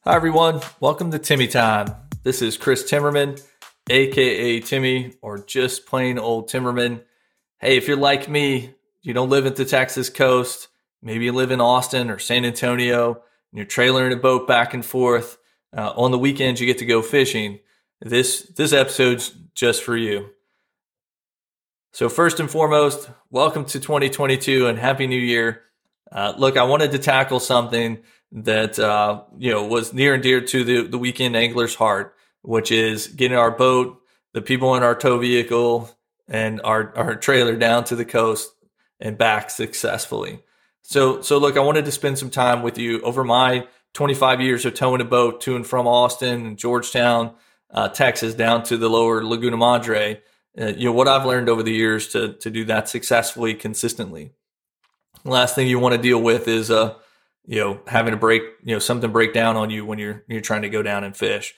Hi, everyone. Welcome to Timmy Time. This is Chris Timmerman, aka Timmy, or just plain old Timmerman. Hey, if you're like me, you don't live at the Texas coast, maybe you live in Austin or San Antonio, and you're trailering a boat back and forth. On the weekends, you get to go fishing. This episode's just for you. So first and foremost, welcome to 2022 and Happy New Year. Look, I wanted to tackle something that was near and dear to the weekend angler's heart, which is getting our boat, the people in our tow vehicle, and our trailer down to the coast and back successfully. So look, I wanted to spend some time with you over my 25 years of towing a boat to and from Austin and Georgetown, Texas, down to the lower Laguna Madre. What I've learned over the years to do that successfully, consistently. Last thing you want to deal with is having something break down on you when you're trying to go down and fish.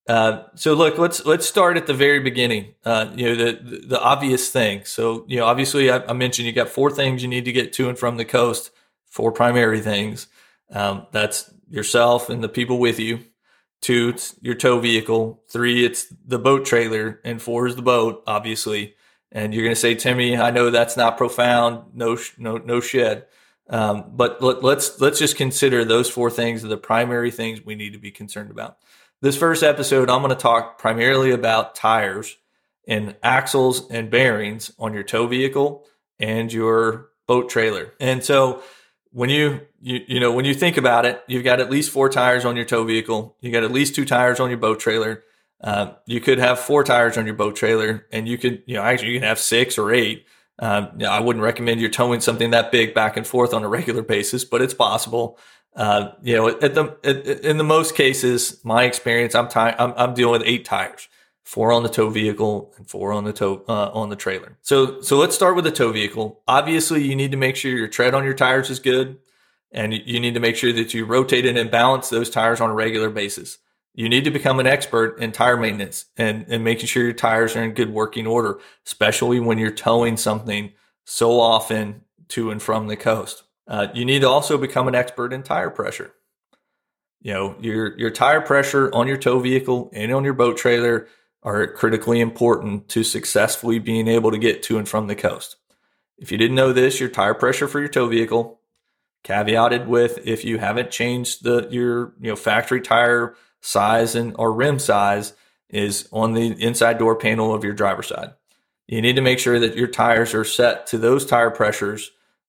So look, let's start at the very beginning. The obvious thing. So obviously I mentioned you got four things you need to get to and from the coast. Four primary things. That's yourself and the people with you. 2, it's your tow vehicle. 3, it's the boat trailer, and 4 is the boat, obviously. And you're going to say, Timmy, I know that's not profound. No shit. But let's just consider those 4 things are the primary things we need to be concerned about. This first episode, I'm going to talk primarily about tires and axles and bearings on your tow vehicle and your boat trailer. And so when when you think about it, you've got at least 4 tires on your tow vehicle. You got at least 2 tires on your boat trailer. You could have 4 tires on your boat trailer, and you can have 6 or 8. I wouldn't recommend you're towing something that big back and forth on a regular basis, but it's possible. In the most cases, my experience, I'm dealing with 8 tires, 4 on the tow vehicle and 4 on the trailer. So let's start with the tow vehicle. Obviously, you need to make sure your tread on your tires is good, and you need to make sure that you rotate and balance those tires on a regular basis. You need to become an expert in tire maintenance and making sure your tires are in good working order, especially when you're towing something so often to and from the coast. You need to also become an expert in tire pressure. Your tire pressure on your tow vehicle and on your boat trailer are critically important to successfully being able to get to and from the coast. If you didn't know this, your tire pressure for your tow vehicle, caveated with if you haven't changed your factory tire size or rim size, is on the inside door panel of your driver's side. You need to make sure that your tires are set to those tire pressures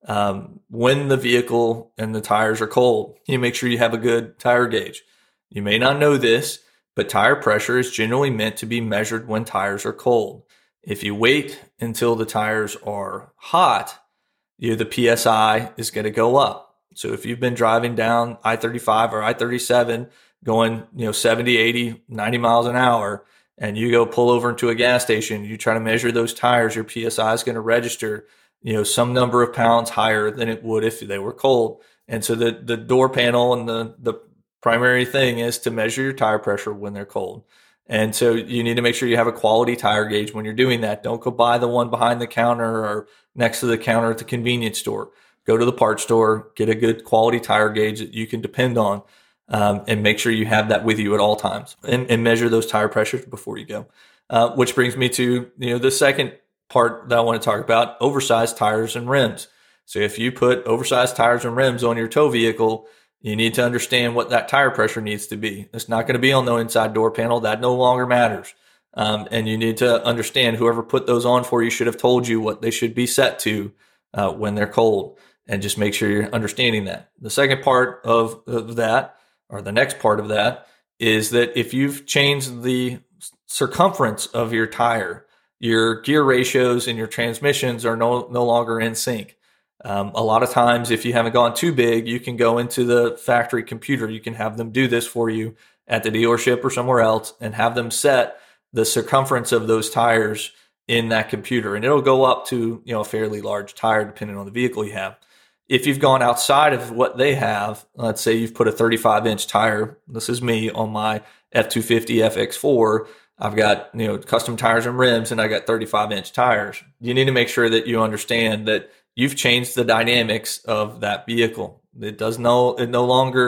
when the vehicle and the tires are cold. You make sure you have a good tire gauge. You may not know this, but tire pressure is generally meant to be measured when tires are cold. If you wait until the tires are hot, the PSI is going to go up. So if you've been driving down I-35 or I-37 going 70, 80, 90 miles an hour, and you go pull over into a gas station, you try to measure those tires, your PSI is going to register some number of pounds higher than it would if they were cold. And so the door panel and the primary thing is to measure your tire pressure when they're cold. And so you need to make sure you have a quality tire gauge when you're doing that. Don't go buy the one behind the counter or next to the counter at the convenience store. Go to the parts store, get a good quality tire gauge that you can depend on, and make sure you have that with you at all times and measure those tire pressures before you go. Which brings me to, the second part that I want to talk about, oversized tires and rims. So if you put oversized tires and rims on your tow vehicle, you need to understand what that tire pressure needs to be. It's not going to be on the inside door panel. That no longer matters. And you need to understand whoever put those on for you should have told you what they should be set to when they're cold, and just make sure you're understanding that. The second part of that, or the next part of that, is that if you've changed the circumference of your tire, your gear ratios and your transmissions are no longer in sync. A lot of times, if you haven't gone too big, you can go into the factory computer. You can have them do this for you at the dealership or somewhere else and have them set the circumference of those tires in that computer. And it'll go up to, a fairly large tire depending on the vehicle you have. If you've gone outside of what they have, let's say you've put a 35-inch tire. This is me on my F250 FX4. I've got, custom tires and rims, and I got 35-inch tires. You need to make sure that you understand that you've changed the dynamics of that vehicle. It no longer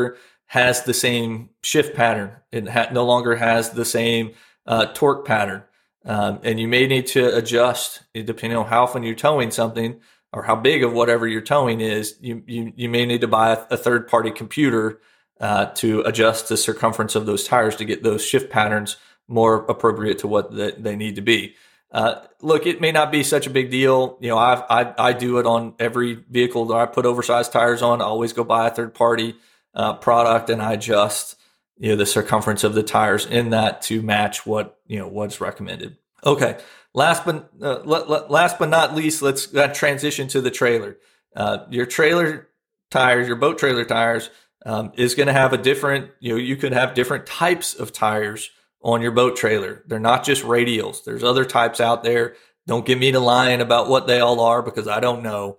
has the same shift pattern. It no longer has the same torque pattern. And you may need to adjust depending on how often you're towing something or how big of whatever you're towing is. You may need to buy a third party computer to adjust the circumference of those tires to get those shift patterns more appropriate to what they need to be. Look, it may not be such a big deal. I do it on every vehicle that I put oversized tires on. I always go buy a third party product, and I adjust the circumference of the tires in that to match what's recommended. Okay, last but not least, let's transition to the trailer. Your trailer tires, your boat trailer tires, is going to have a different. You could have different types of tires on your boat trailer. They're not just radials. There's other types out there. Don't get me to lying about what they all are because I don't know.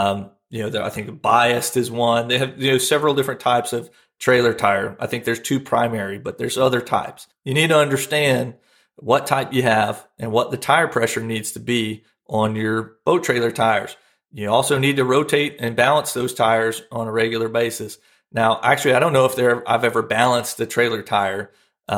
I think biased is one. They have several different types of trailer tire. I think there's two primary, but there's other types. You need to understand what type you have and what the tire pressure needs to be on your boat trailer tires. You also need to rotate and balance those tires on a regular basis. Now, actually, I don't know if I've ever balanced the trailer tire.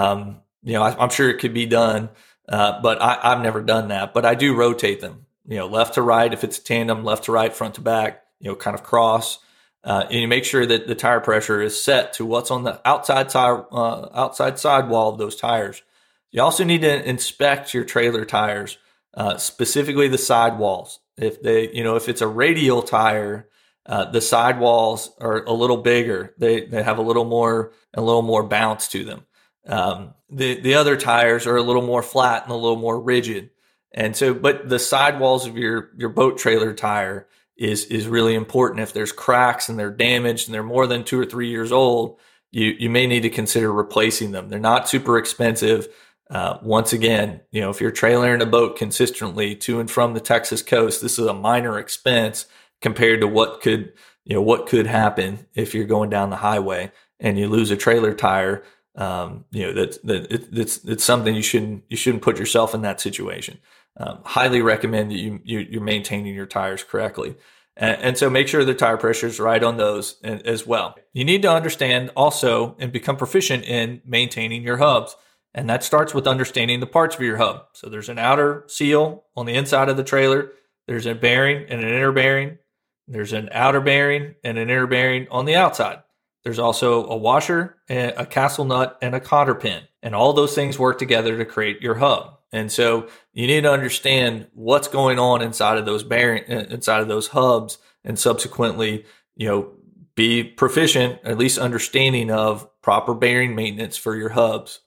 I'm sure it could be done, but I've never done that. But I do rotate them, left to right if it's tandem, left to right, front to back, kind of cross. And you make sure that the tire pressure is set to what's on the outside sidewall of those tires. You also need to inspect your trailer tires, specifically the sidewalls. If it's a radial tire, the sidewalls are a little bigger. They have a little more bounce to them. The other tires are a little more flat and a little more rigid. And so, but the sidewalls of your boat trailer tire is really important. If there's cracks and they're damaged and they're more than 2 or 3 years old, you may need to consider replacing them. They're not super expensive. Once again, if you're trailering a boat consistently to and from the Texas coast, this is a minor expense compared to what could happen if you're going down the highway and you lose a trailer tire. It's something you shouldn't put yourself in that situation. Highly recommend that you're maintaining your tires correctly. And so make sure the tire pressure is right on those as well. You need to understand also and become proficient in maintaining your hubs. And that starts with understanding the parts of your hub. So there's an outer seal on the inside of the trailer. There's a bearing and an inner bearing. There's an outer bearing and an inner bearing on the outside. There's also a washer, a castle nut, and a cotter pin. And all those things work together to create your hub. And so you need to understand what's going on inside of those hubs, and subsequently, be proficient, at least understanding of proper bearing maintenance for your hubs.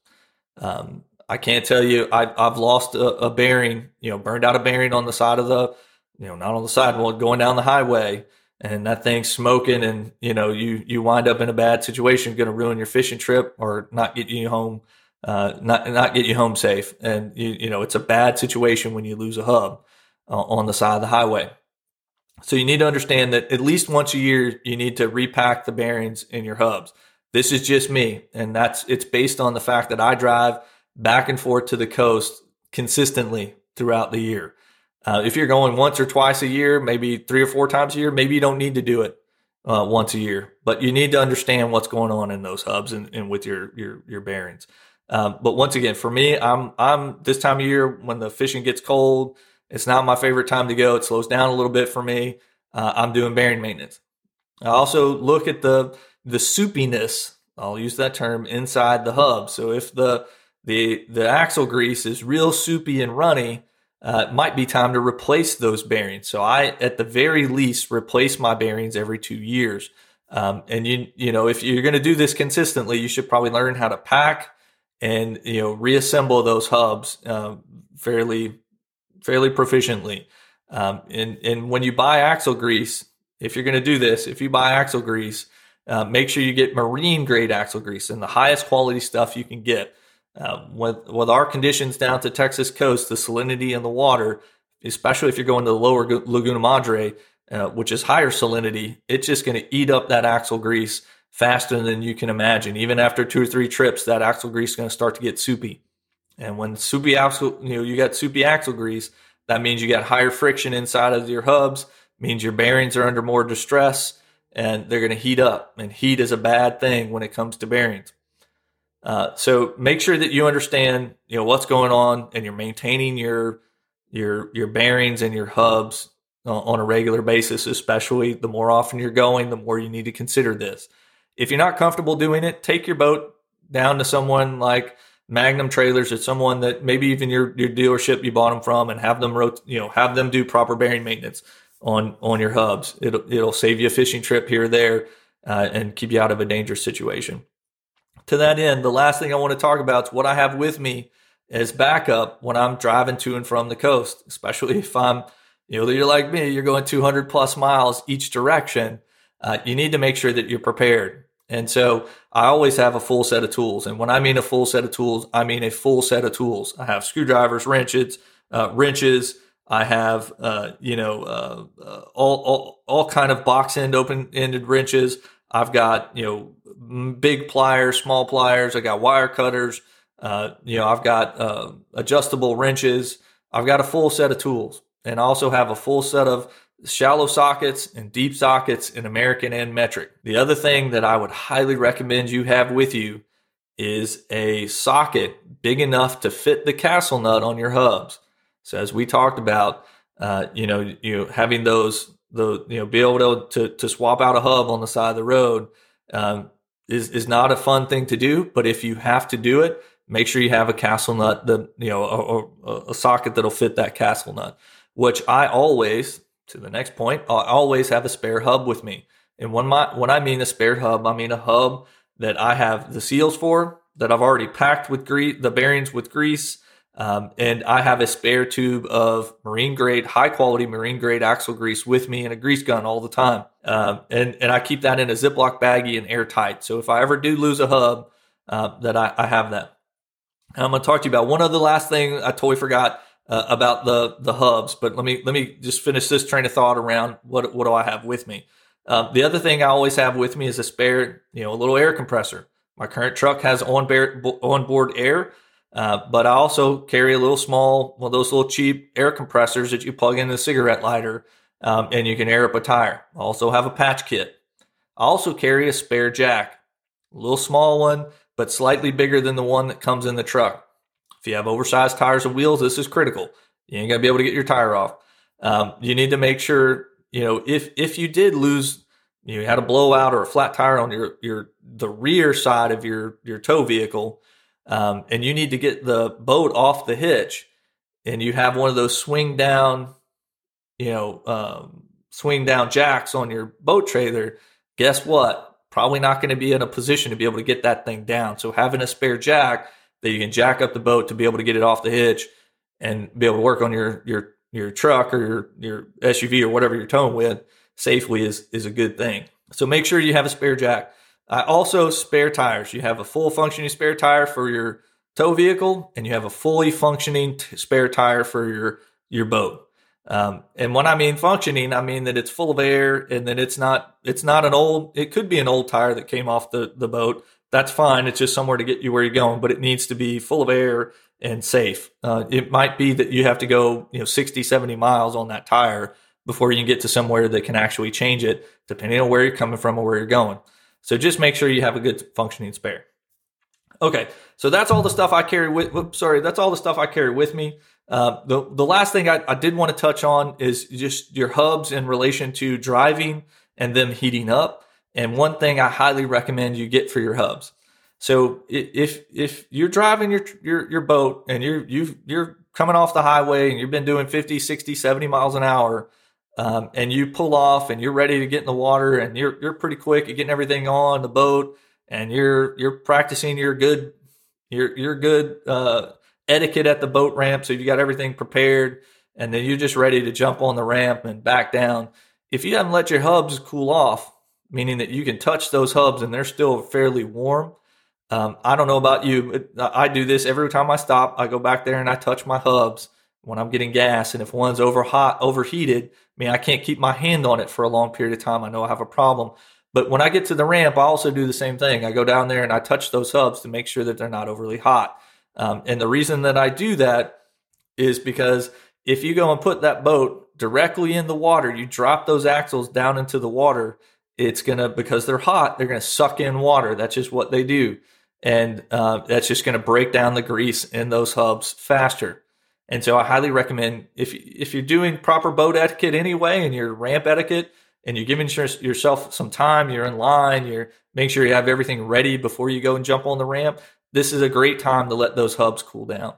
I can't tell you, I've lost a bearing, burned out a bearing on the side of not on the sidewalk, going down the highway, and that thing's smoking, and you wind up in a bad situation, going to ruin your fishing trip or not get you home, not get you home safe. And it's a bad situation when you lose a hub on the side of the highway. So you need to understand that at least once a year, you need to repack the bearings in your hubs. This is just me, and it's based on the fact that I drive back and forth to the coast consistently throughout the year. If you're going once or twice a year, maybe 3 or 4 times a year, maybe you don't need to do it once a year, but you need to understand what's going on in those hubs and with your bearings. But once again, for me, I'm this time of year when the fishing gets cold, it's not my favorite time to go. It slows down a little bit for me. I'm doing bearing maintenance. I also look at the soupiness, I'll use that term, inside the hub. So if the axle grease is real soupy and runny, it might be time to replace those bearings. So I, at the very least, replace my bearings every 2 years. And if you're going to do this consistently, you should probably learn how to pack and reassemble those hubs fairly proficiently. And when you buy axle grease, if you're going to do this, if you buy axle grease, make sure you get marine grade axle grease and the highest quality stuff you can get. With our conditions down to Texas coast, the salinity in the water, especially if you're going to the lower Laguna Madre, which is higher salinity, it's just going to eat up that axle grease faster than you can imagine. Even after 2 or 3 trips, that axle grease is going to start to get soupy. And when soupy axle, you got soupy axle grease, that means you got higher friction inside of your hubs, means your bearings are under more distress, and they're going to heat up. And heat is a bad thing when it comes to bearings. So make sure that you understand, what's going on, and you're maintaining your bearings and your hubs on a regular basis. Especially the more often you're going, the more you need to consider this. If you're not comfortable doing it, take your boat down to someone like Magnum Trailers, or someone that maybe even your dealership you bought them from, and have them do proper bearing maintenance on your hubs. It'll save you a fishing trip here or there, and keep you out of a dangerous situation. To that end, the last thing I want to talk about is what I have with me as backup when I'm driving to and from the coast, especially if I'm, you're like me, you're going 200 plus miles each direction. You need to make sure that you're prepared. And so I always have a full set of tools. And when I mean a full set of tools, I mean a full set of tools. I have screwdrivers, wrenches. I have, all kind of box end, open ended wrenches. I've got, big pliers, small pliers. I got wire cutters. I've got adjustable wrenches. I've got a full set of tools. And I also have a full set of shallow sockets and deep sockets in American and metric. The other thing that I would highly recommend you have with you is a socket big enough to fit the castle nut on your hubs. So as we talked about, having be able to swap out a hub on the side of the road, is not a fun thing to do. But if you have to do it, make sure you have a castle nut or a socket that'll fit that castle nut, which I always, to the next point, I always have a spare hub with me. And when I mean a spare hub, I mean a hub that I have the seals for, that I've already packed with the bearings with grease. And I have a spare tube of high quality marine grade axle grease with me, and a grease gun all the time. And I keep that in a Ziploc baggie and airtight. So if I ever do lose a hub, that I have that. I'm going to talk to you about one other last thing I totally forgot about the hubs, but let me just finish this train of thought around what do I have with me. The other thing I always have with me is a spare, a little air compressor. My current truck has onboard air, but I also carry a little small, one of those little cheap air compressors that you plug in a cigarette lighter, and you can air up a tire. I also have a patch kit. I also carry a spare jack, a little small one, but slightly bigger than the one that comes in the truck. If you have oversized tires and wheels, this is critical. You ain't gonna be able to get your tire off. You need to make sure, if you did lose, you had a blowout or a flat tire on the rear side of your tow vehicle, and you need to get the boat off the hitch, and you have one of those swing down jacks on your boat trailer. Guess what? Probably not going to be in a position to be able to get that thing down. So having a spare jack that you can jack up the boat to be able to get it off the hitch and be able to work on your truck or your SUV or whatever you're towing with safely is a good thing. So make sure you have a spare jack. Also, spare tires. You have a full functioning spare tire for your tow vehicle, and you have a fully functioning spare tire for your boat. And when I mean functioning, I mean that it's full of air, and that it's not it could be an old tire that came off the boat. That's fine. It's just somewhere to get you where you're going, but it needs to be full of air and safe. It might be that you have to go, 60, 70 miles on that tire before you can get to somewhere that can actually change it, depending on where you're coming from or where you're going. So just make sure you have a good functioning spare. Okay, so that's all the stuff I carry that's all the stuff I carry with me. The last thing I did want to touch on is just your hubs in relation to driving and them heating up. And one thing I highly recommend you get for your hubs. So if you're driving your boat and you're coming off the highway and you've been doing 50, 60, 70 miles an hour, and you pull off and you're ready to get in the water and you're pretty quick at getting everything on the boat, and you're practicing your good etiquette at the boat ramp, so you got everything prepared, and then you're just ready to jump on the ramp and back down. If you haven't let your hubs cool off, meaning that you can touch those hubs and they're still fairly warm. I don't know about you, but I do this every time I stop. I go back there and I touch my hubs when I'm getting gas, and if one's overheated, I can't keep my hand on it for a long period of time. I know I have a problem. But when I get to the ramp, I also do the same thing. I go down there and I touch those hubs to make sure that they're not overly hot. And the reason that I do that is because if you go and put that boat directly in the water, you drop those axles down into the water, because they're hot, they're going to suck in water. That's just what they do. And that's just going to break down the grease in those hubs faster. And so I highly recommend, if you're doing proper boat etiquette anyway, and your ramp etiquette, and you're giving yourself some time, you're in line, you're making sure you have everything ready before you go and jump on the ramp, this is a great time to let those hubs cool down.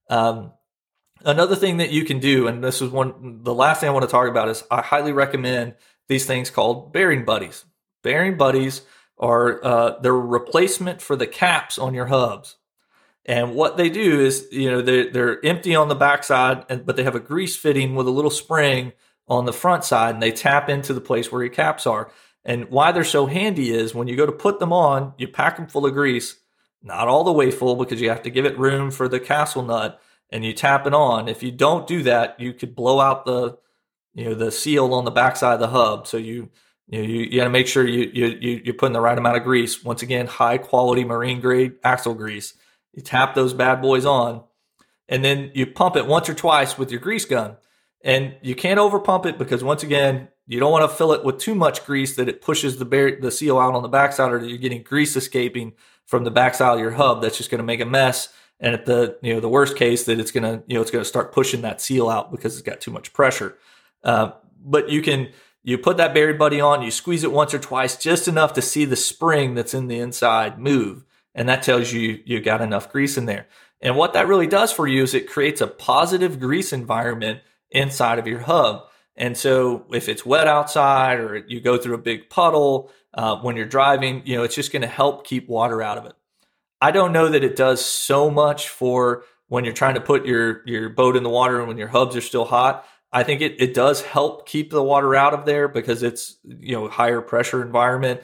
Another thing that you can do, and this is the last thing I want to talk about, is I highly recommend these things called bearing buddies. Bearing buddies are they're a replacement for the caps on your hubs. And what they do is, they're empty on the backside, but they have a grease fitting with a little spring on the front side, and they tap into the place where your caps are. And why they're so handy is when you go to put them on, you pack them full of grease, not all the way full because you have to give it room for the castle nut, and you tap it on. If you don't do that, you could blow out the seal on the backside of the hub. So you got to make sure you're putting the right amount of grease. Once again, high quality marine grade axle grease. You tap those bad boys on, and then you pump it once or twice with your grease gun. And you can't over pump it because, once again, you don't want to fill it with too much grease that it pushes the seal out on the backside, or that you're getting grease escaping from the backside of your hub. That's just going to make a mess. And at the worst case, that it's going to start pushing that seal out because it's got too much pressure. But you put that Bearing Buddy on, you squeeze it once or twice, just enough to see the spring that's in the inside move. And that tells you got enough grease in there. And what that really does for you is it creates a positive grease environment inside of your hub. And so if it's wet outside, or you go through a big puddle when you're driving, it's just going to help keep water out of it. I don't know that it does so much for when you're trying to put your boat in the water and when your hubs are still hot. I think it does help keep the water out of there because it's, higher pressure environment.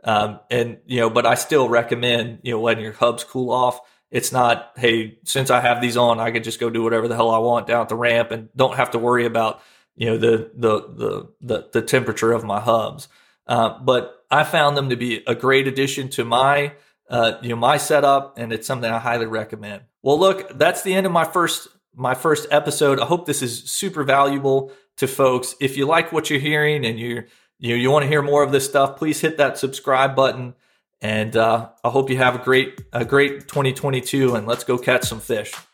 But I still recommend, letting your hubs cool off. It's not, hey, since I have these on, I can just go do whatever the hell I want down at the ramp and don't have to worry about, the temperature of my hubs. But I found them to be a great addition to my setup, and it's something I highly recommend. Well, look, that's the end of my first episode. I hope this is super valuable to folks. If you like what you're hearing and you want to hear more of this stuff, please hit that subscribe button. And I hope you have a great 2022, and let's go catch some fish.